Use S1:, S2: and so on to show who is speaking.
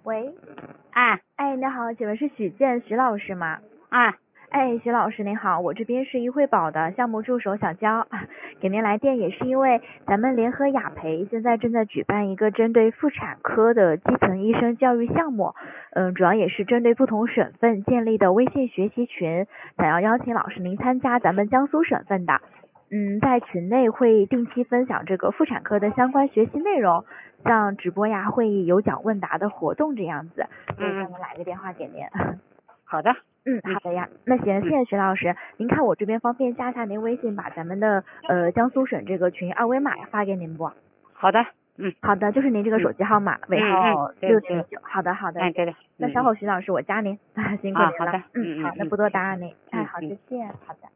S1: 喂，
S2: 啊
S1: 你好，请问是许健徐老师吗？
S2: 啊，
S1: 徐老师您好，我这边是易惠宝的项目助手小娇，给您来电也是因为咱们联合雅培现在正在举办一个针对妇产科的基层医生教育项目，主要也是针对不同省份建立的微信学习群，想要邀请老师您参加咱们江苏省份的。在群内会定期分享这个妇产科的相关学习内容，像直播呀、会议、有奖问答的活动这样子，所以咱们来个电话给您。
S2: 好的。
S1: 好的呀，那行，谢谢徐老师。您看我这边方便加一下您微信，把咱们的江苏省这个群二维码发给您不？
S2: 好的。
S1: 好的，就是您这个手机号码，尾号6009。好的。
S2: 对的。
S1: 那稍后徐老师我加您，辛苦您了。
S2: 好的。
S1: 好，那不多打扰您。好，再见。好的。